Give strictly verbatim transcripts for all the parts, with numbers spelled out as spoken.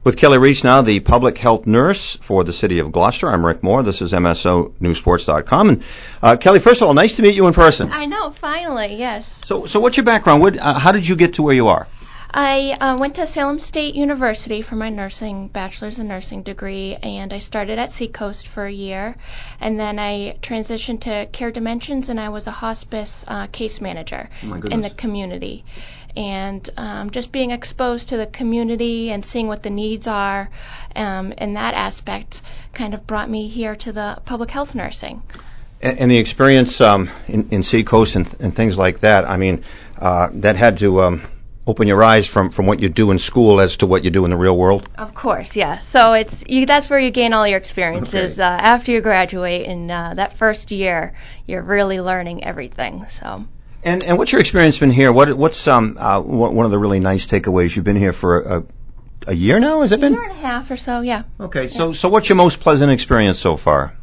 With Kelly Reese now, the public health nurse for the city of Gloucester. I'm Rick Moore. This is M S O News Sports dot com. And uh, Kelly, first of all, nice to meet you in person. I know, finally, yes. So, so what's your background? What, uh, how did you get to where you are? I uh, went to Salem State University for my nursing, bachelor's in nursing degree, and I started at Seacoast for a year, and then I transitioned to Care Dimensions, and I was a hospice uh, case manager oh in the community. And um, just being exposed to the community and seeing what the needs are um, in that aspect kind of brought me here to the public health nursing. And, and the experience um, in, in Seacoast and, and things like that, I mean, uh, that had to um, open your eyes from, from what you do in school as to what you do in the real world? Of course, yeah. So it's you, that's where you gain all your experiences. Okay. Uh, after you graduate, and uh, that first year, you're really learning everything, so... And and what's your experience been here? What what's um uh, one of the really nice takeaways? You've been here for a, a year now, has it been? A year and a half or so, yeah. Okay, yeah. so so what's your most pleasant experience so far?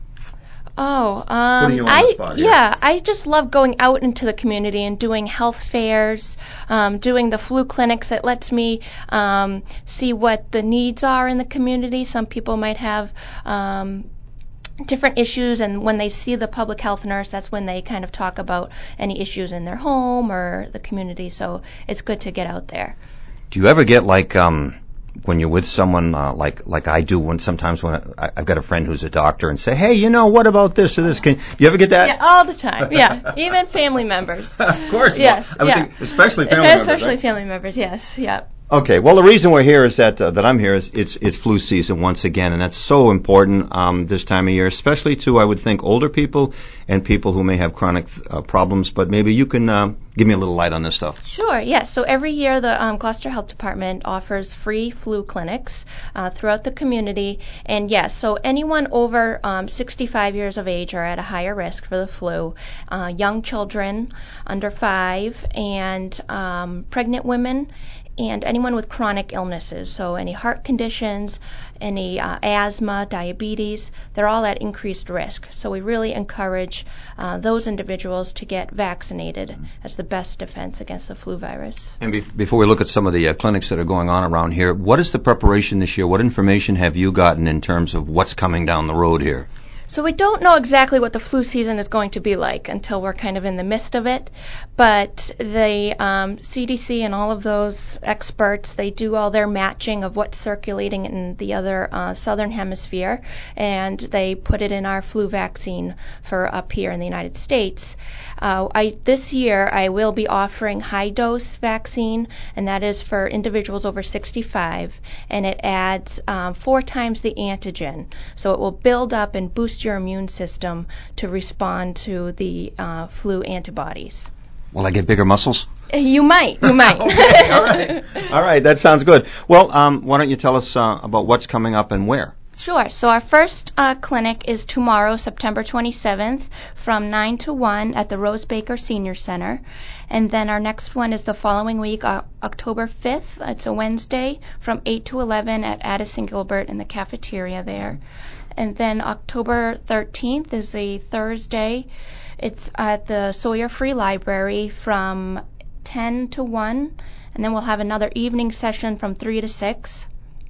Oh, um, Putting you on I the spot here. yeah, I just love going out into the community and doing health fairs, um, doing the flu clinics. It lets me um, see what the needs are in the community. Some people might have um, different issues, and when they see the public health nurse, that's when they kind of talk about any issues in their home or the community, so it's good to get out there. Do you ever get like um when you're with someone uh, like like I do when sometimes when I, I've got a friend who's a doctor and say, hey, you know, what about this or this? Can you ever get that? Yeah, all the time. Yeah, even family members. Of course. Yes. Well, I would yeah. think especially family especially members. Right? family members. Yes. Yeah. Okay. Well, the reason we're here is that uh, that I'm here is it's it's flu season once again, and that's so important um, this time of year, especially to I would think older people and people who may have chronic uh, problems. But maybe you can uh, give me a little light on this stuff. Sure. Yes. So every year the um, Gloucester Health Department offers free flu clinics uh, throughout the community, and yes, so anyone over um, sixty-five years of age are at a higher risk for the flu. Uh, young children under five, and um, pregnant women. And anyone with chronic illnesses, so any heart conditions, any uh, asthma, diabetes, they're all at increased risk. So we really encourage uh, those individuals to get vaccinated as the best defense against the flu virus. And be- before we look at some of the uh, clinics that are going on around here, what is the preparation this year? What information have you gotten in terms of what's coming down the road here? So we don't know exactly what the flu season is going to be like until we're kind of in the midst of it. But the um, C D C and all of those experts, they do all their matching of what's circulating in the other uh, southern hemisphere, and they put it in our flu vaccine for up here in the United States. Uh, I, this year, I will be offering high-dose vaccine, and that is for individuals over sixty-five, and it adds um, four times the antigen. So it will build up and boost your immune system to respond to the uh, flu antibodies. Will I get bigger muscles? You might. You might. Okay, all right. All right, that sounds good. Well, um, why don't you tell us uh, about what's coming up and where? Sure. So our first uh, clinic is tomorrow, September twenty-seventh, from nine to one at the Rose Baker Senior Center. And then our next one is the following week, uh, October fifth. It's a Wednesday, from eight to eleven at Addison Gilbert in the cafeteria there. And then October thirteenth is a Thursday. It's at the Sawyer Free Library from ten to one. And then we'll have another evening session from three to six.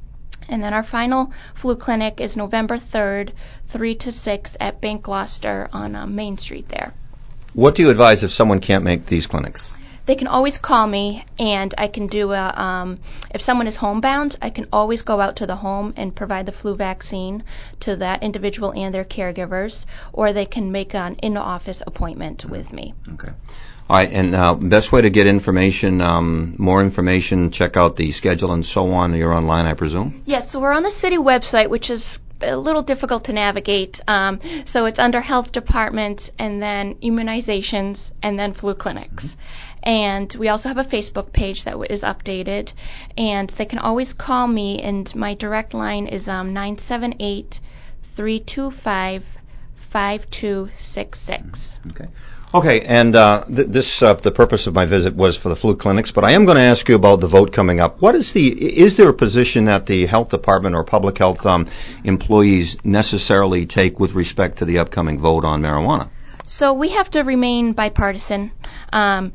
And then our final flu clinic is November third, three to six at Bank Gloucester on uh, Main Street there. What do you advise if someone can't make these clinics? They can always call me, and I can do a, um, if someone is homebound, I can always go out to the home and provide the flu vaccine to that individual and their caregivers, or they can make an in-office appointment with me. Okay. All right, and uh, best way to get information, um, more information, check out the schedule and so on. You're online, I presume? Yes, so we're on the city website, which is a little difficult to navigate. Um, so it's under health department, and then immunizations, and then flu clinics. Mm-hmm. And we also have a Facebook page that is updated, and they can always call me, and my direct line is um, nine seven eight, three two five, five two six six. Okay. Okay, and uh, th- this uh, the purpose of my visit was for the flu clinics, but I am going to ask you about the vote coming up. What is the is there a position that the health department or public health um, employees necessarily take with respect to the upcoming vote on marijuana? So we have to remain bipartisan. Um,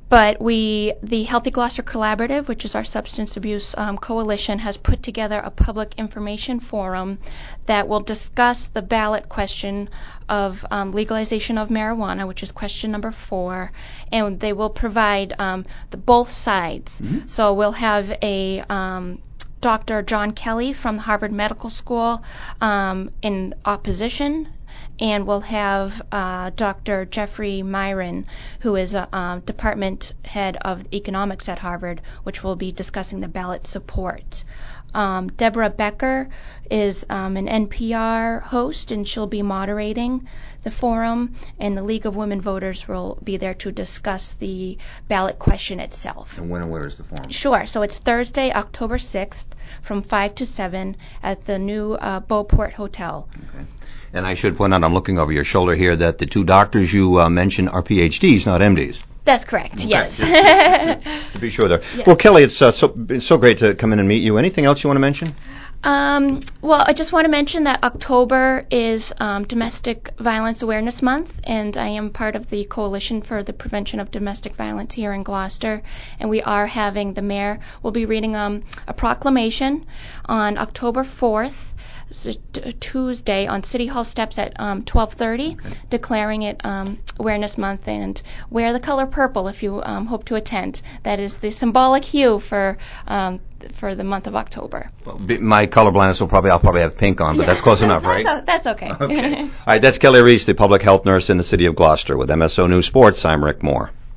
but we, the Healthy Gloucester Collaborative, which is our substance abuse um, coalition, has put together a public information forum that will discuss the ballot question of um, legalization of marijuana, which is question number four, and they will provide um, the both sides. Mm-hmm. So we'll have a um, Doctor John Kelly from the Harvard Medical School um, in opposition, and we'll have uh, Doctor Jeffrey Myron, who is a um, department head of economics at Harvard, which will be discussing the ballot support. Um, Deborah Becker is um, an N P R host, and she'll be moderating the forum, and the League of Women Voters will be there to discuss the ballot question itself. And when and where is the forum? Sure. So it's Thursday, October sixth, from five to seven at the new uh, Beauport Hotel. Okay. And I should point out, I'm looking over your shoulder here, that the two doctors you uh, mentioned are P H Ds, not M Ds. That's correct, okay. Yes. Just to, to be sure there. Yes. Well, Kelly, it's, uh, so, it's so great to come in and meet you. Anything else you want to mention? Um, well, I just want to mention that October is um, Domestic Violence Awareness Month, and I am part of the Coalition for the Prevention of Domestic Violence here in Gloucester, and we are having, the mayor will be reading um, a proclamation on October fourth, Tuesday, on City Hall steps at um, twelve thirty, okay. declaring it um, Awareness Month, and wear the color purple if you um, hope to attend. That is the symbolic hue for um, for the month of October. Well, my color blindness will probably, I'll probably have pink on, but yeah. that's close enough, right? That's, o- that's okay. Okay. All right, that's Kelly Reese, the public health nurse in the city of Gloucester. With M S O News Sports, I'm Rick Moore.